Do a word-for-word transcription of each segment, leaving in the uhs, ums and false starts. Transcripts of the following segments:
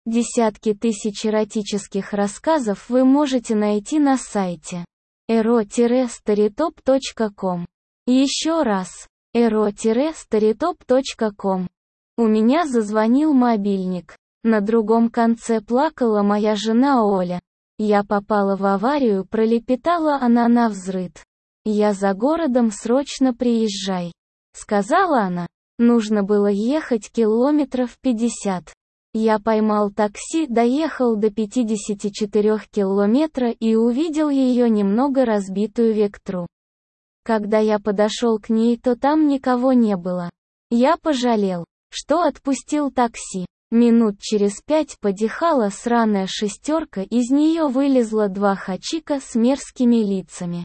Десятки тысяч эротических рассказов вы можете найти на сайте эро старитоп точка ком. Еще раз, эро старитоп точка ком. У меня зазвонил мобильник. На другом конце плакала моя жена Оля. Я попала в аварию, пролепетала она навзрыд. Я за городом, срочно приезжай. Сказала она. Нужно было ехать километров пятьдесят. Я поймал такси, доехал до пятидесяти четырёх километра и увидел ее немного разбитую Вектру. Когда я подошел к ней, то там никого не было. Я пожалел, что отпустил такси. Минут через пять подъехала сраная шестерка, из нее вылезло два хачика с мерзкими лицами.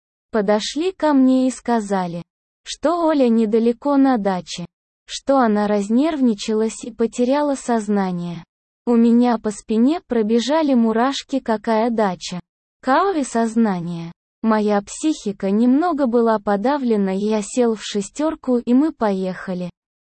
Подошли ко мне и сказали, что Оля недалеко на даче, что она разнервничалась и потеряла сознание. У меня по спине пробежали мурашки, какая дача. Кауи сознание. Моя психика немного была подавлена, я сел в шестерку и мы поехали.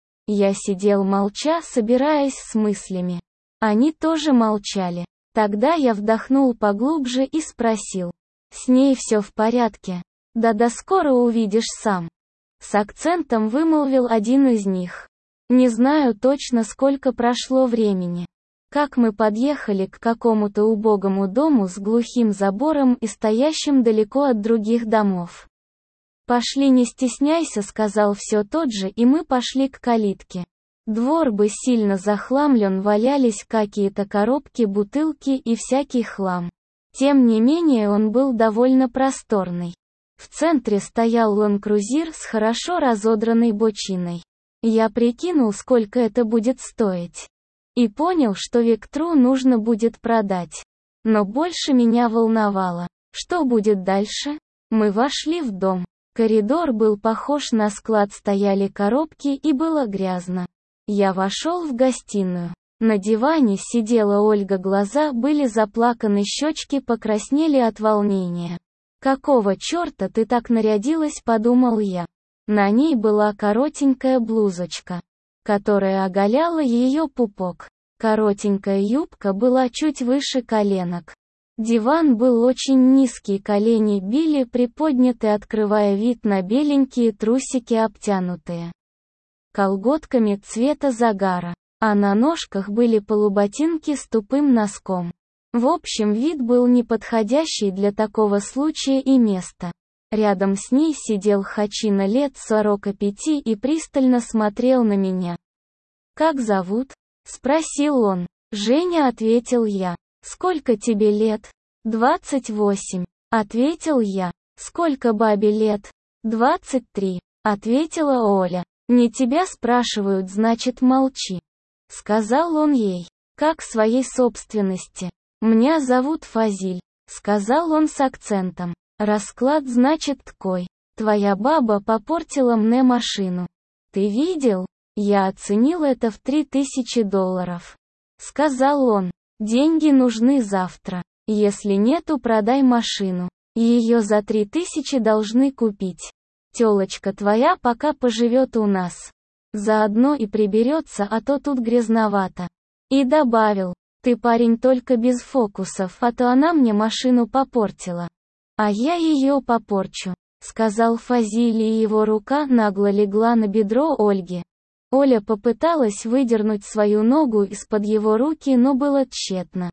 Я сидел молча, собираясь с мыслями. Они тоже молчали. Тогда я вдохнул поглубже и спросил. С ней все в порядке? Да-да, скоро увидишь сам. С акцентом вымолвил один из них. Не знаю точно, сколько прошло времени. Как мы подъехали к какому-то убогому дому с глухим забором и стоящим далеко от других домов. «Пошли, не стесняйся», — сказал все тот же, и мы пошли к калитке. Двор был сильно захламлен, валялись какие-то коробки, бутылки и всякий хлам. Тем не менее он был довольно просторный. В центре стоял ланд-крузир с хорошо разодранной бочиной. Я прикинул, сколько это будет стоить. И понял, что Вектру нужно будет продать. Но больше меня волновало, что будет дальше. Мы вошли в дом. Коридор был похож на склад, стояли коробки и было грязно. Я вошел в гостиную. На диване сидела Ольга, глаза были заплаканы, щечки покраснели от волнения. «Какого черта ты так нарядилась?» — подумал я. На ней была коротенькая блузочка, которая оголяла ее пупок. Коротенькая юбка была чуть выше коленок. Диван был очень низкий, колени били приподняты, открывая вид на беленькие трусики, обтянутые колготками цвета загара, а на ножках были полуботинки с тупым носком. В общем, вид был неподходящий для такого случая и места. Рядом с ней сидел хачина лет сорока пяти и пристально смотрел на меня. «Как зовут?» — спросил он. «Женя», — ответил я. «Сколько тебе лет?» «Двадцать восемь», — ответил я. «Сколько бабе лет?» «Двадцать три», — ответила Оля. «Не тебя спрашивают, значит молчи», — сказал он ей, как своей собственности. «Меня зовут Фазиль», — сказал он с акцентом. «Расклад значит такой. Твоя баба попортила мне машину. Ты видел? Я оценил это в три тысячи долларов», — сказал он. «Деньги нужны завтра. Если нету, продай машину. Ее за три тысячи должны купить. Тёлочка твоя пока поживет у нас. Заодно и приберется, а то тут грязновато». И добавил: «Ты, парень, только без фокусов, а то она мне машину попортила. А я ее попорчу», — сказал Фазиль, и его рука нагло легла на бедро Ольги. Оля попыталась выдернуть свою ногу из-под его руки, но было тщетно.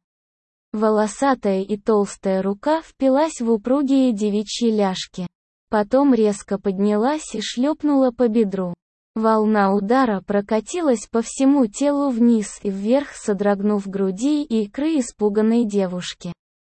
Волосатая и толстая рука впилась в упругие девичьи ляжки. Потом резко поднялась и шлепнула по бедру. Волна удара прокатилась по всему телу вниз и вверх, содрогнув груди и икры испуганной девушки.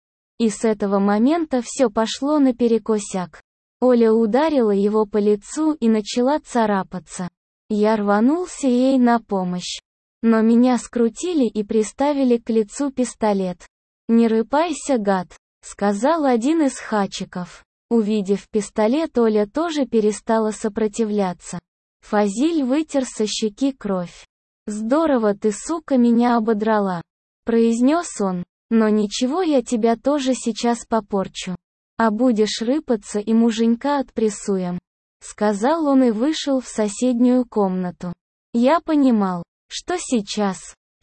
И с этого момента все пошло наперекосяк. Оля ударила его по лицу и начала царапаться. Я рванулся ей на помощь. Но меня скрутили и приставили к лицу пистолет. «Не рыпайся, гад», — сказал один из хачиков. Увидев пистолет, Оля тоже перестала сопротивляться. Фазиль вытер со щеки кровь. «Здорово ты, сука, меня ободрала», — произнес он. «Но ничего, я тебя тоже сейчас попорчу. А будешь рыпаться, и муженька отпрессуем», — сказал он и вышел в соседнюю комнату. Я понимал, что сейчас,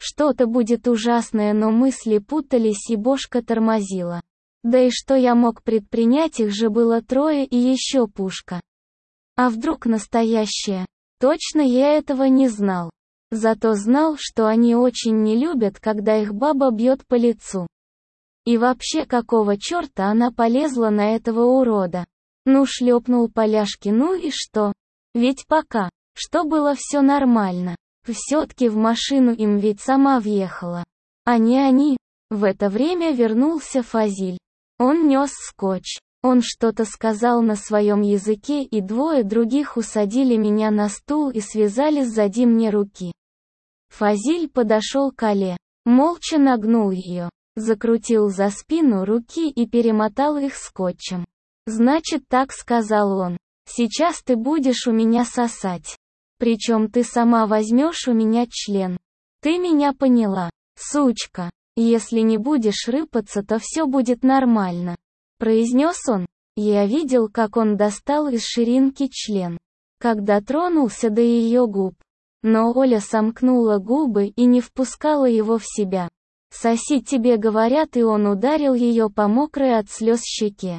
Что-то будет ужасное, но мысли путались и бошка тормозила. Да и что я мог предпринять, их же было трое и еще пушка. А вдруг настоящее? Точно я этого не знал. Зато знал, что они очень не любят, когда их баба бьет по лицу. И вообще, какого черта она полезла на этого урода? Ну, шлепнул поляшки, ну и что? Ведь пока, что было все нормально. Все-таки в машину им ведь сама въехала. А не они. В это время вернулся Фазиль. Он нес скотч. Он что-то сказал на своем языке, и двое других усадили меня на стул и связали сзади мне руки. Фазиль подошел к Оле, молча нагнул ее, закрутил за спину руки и перемотал их скотчем. «Значит так», — сказал он, — «сейчас ты будешь у меня сосать. Причем ты сама возьмешь у меня член. Ты меня поняла, сучка? Если не будешь рыпаться, то все будет нормально», — произнес он. Я видел, как он достал из ширинки член, когда тронулся до ее губ. Но Оля сомкнула губы и не впускала его в себя. «Соси, тебе говорят», и он ударил ее по мокрой от слез щеке.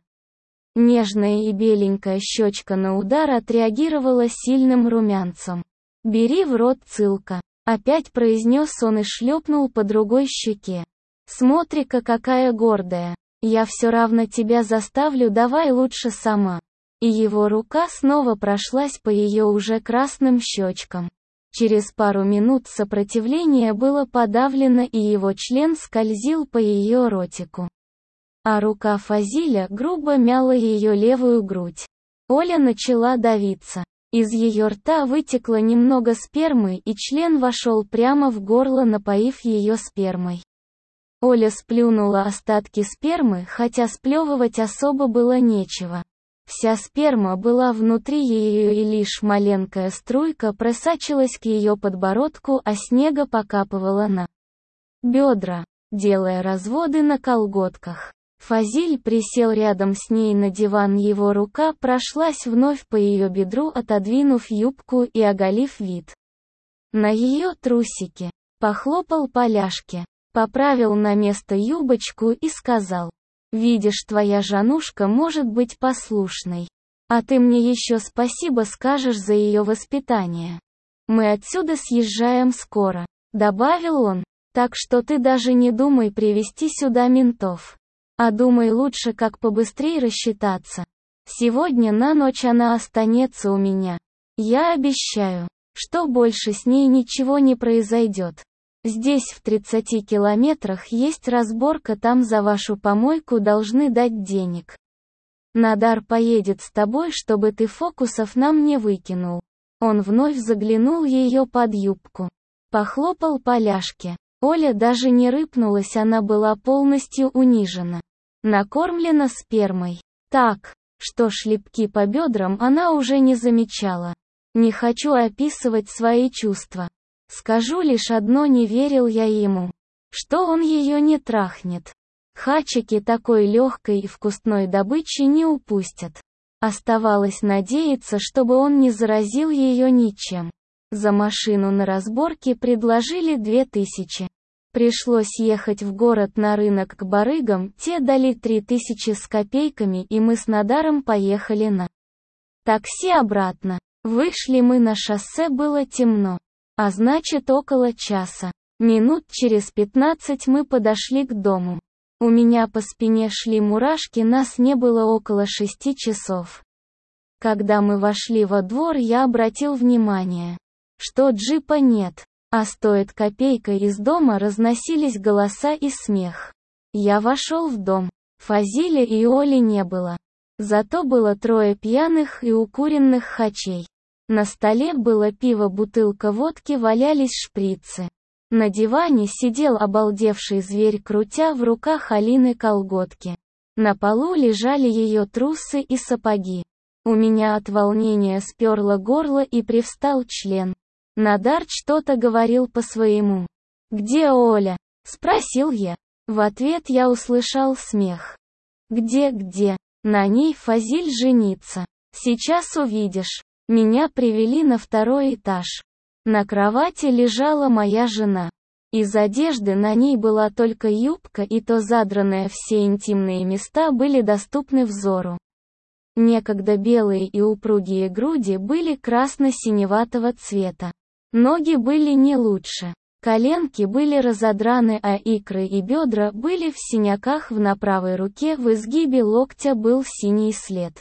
Нежная и беленькая щечка на удар отреагировала сильным румянцем. «Бери в рот, цылка», — опять произнес он и шлепнул по другой щеке. «Смотри-ка, какая гордая. Я все равно тебя заставлю, давай лучше сама». И его рука снова прошлась по ее уже красным щечкам. Через пару минут сопротивление было подавлено, и его член скользил по ее ротику. А рука Фазиля грубо мяла ее левую грудь. Оля начала давиться. Из ее рта вытекло немного спермы, и член вошел прямо в горло, напоив ее спермой. Оля сплюнула остатки спермы, хотя сплевывать особо было нечего. Вся сперма была внутри ее, и лишь маленькая струйка просачивалась к ее подбородку, а снега покапывала на бедра, делая разводы на колготках. Фазиль присел рядом с ней на диван, его рука прошлась вновь по ее бедру, отодвинув юбку и оголив вид на ее трусики. Похлопал по ляжке, поправил на место юбочку и сказал: «Видишь, твоя Жанушка может быть послушной. А ты мне еще спасибо скажешь за ее воспитание. Мы отсюда съезжаем скоро», — добавил он, «так что ты даже не думай привести сюда ментов. А думай лучше, как побыстрее рассчитаться. Сегодня на ночь она останется у меня. Я обещаю, что больше с ней ничего не произойдет. Здесь в тридцати километрах есть разборка, там за вашу помойку должны дать денег. Надар поедет с тобой, чтобы ты фокусов нам не выкинул». Он вновь заглянул ее под юбку. Похлопал по ляжке. Оля даже не рыпнулась, она была полностью унижена. Накормлена спермой. Так, что шлепки по бедрам она уже не замечала. Не хочу описывать свои чувства. Скажу лишь одно: не верил я ему, что он ее не трахнет. Хачики такой легкой и вкусной добычи не упустят. Оставалось надеяться, чтобы он не заразил ее ничем. За машину на разборке предложили две тысячи. Пришлось ехать в город на рынок к барыгам, те дали три тысячи с копейками, и мы с Надаром поехали на такси обратно. Вышли мы на шоссе, было темно. А значит, около часа. Минут через пятнадцать мы подошли к дому. У меня по спине шли мурашки, нас не было около шести часов. Когда мы вошли во двор, я обратил внимание, что джипа нет, а стоит копейка. Из дома разносились голоса и смех. Я вошел в дом. Фазиля и Оли не было. Зато было трое пьяных и укуренных хачей. На столе было пиво, бутылка водки, валялись шприцы. На диване сидел обалдевший зверь, крутя в руках Алины колготки. На полу лежали ее трусы и сапоги. У меня от волнения сперло горло и привстал член. Надар что-то говорил по-своему. «Где Оля?» — спросил я. В ответ я услышал смех. «Где-где? На ней Фазиль женится. Сейчас увидишь». Меня привели на второй этаж. На кровати лежала моя жена. Из одежды на ней была только юбка, и то задранная, все интимные места были доступны взору. Некогда белые и упругие груди были красно-синеватого цвета. Ноги были не лучше. Коленки были разодраны, а икры и бедра были в синяках, в на правой руке в изгибе локтя был синий след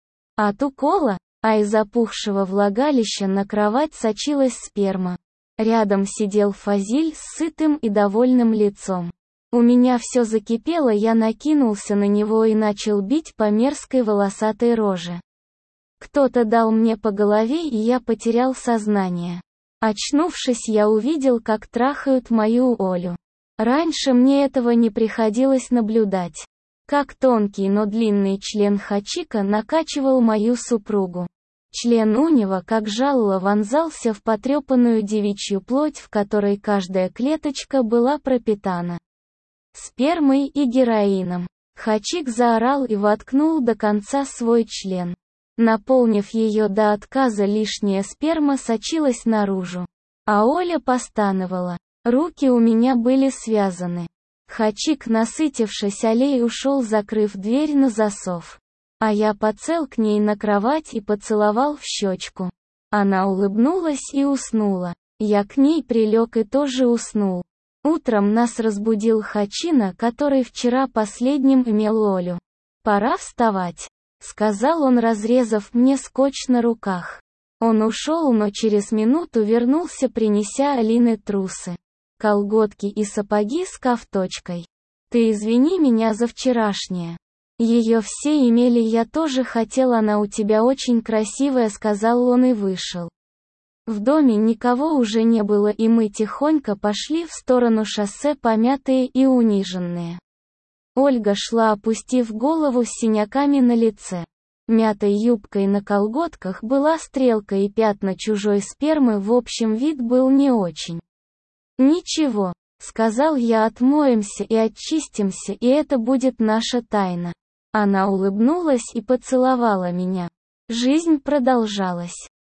от укола, а из опухшего влагалища на кровать сочилась сперма. Рядом сидел Фазиль с сытым и довольным лицом. У меня все закипело, я накинулся на него и начал бить по мерзкой волосатой роже. Кто-то дал мне по голове, и я потерял сознание. Очнувшись, я увидел, как трахают мою Олю. Раньше мне этого не приходилось наблюдать. Как тонкий, но длинный член Хачика накачивал мою супругу. Член у него, как жало, вонзался в потрепанную девичью плоть, в которой каждая клеточка была пропитана спермой и героином. Хачик заорал и воткнул до конца свой член. Наполнив ее до отказа, лишняя сперма сочилась наружу. А Оля постановала. Руки у меня были связаны. Хачик, насытившись Олей, ушел, закрыв дверь на засов. А я подсел к ней на кровать и поцеловал в щечку. Она улыбнулась и уснула. Я к ней прилег и тоже уснул. Утром нас разбудил Хачина, который вчера последним имел Олю. «Пора вставать», — сказал он, разрезав мне скотч на руках. Он ушел, но через минуту вернулся, принеся Алины трусы, колготки и сапоги с кафточкой. «Ты извини меня за вчерашнее. Ее все имели, я тоже хотел, она у тебя очень красивая», — сказал он и вышел. В доме никого уже не было, и мы тихонько пошли в сторону шоссе, помятые и униженные. Ольга шла, опустив голову, с синяками на лице. Мятой юбкой на колготках была стрелка и пятна чужой спермы, в общем, вид был не очень. «Ничего», — сказал я, — «отмоемся и очистимся, и это будет наша тайна». Она улыбнулась и поцеловала меня. Жизнь продолжалась.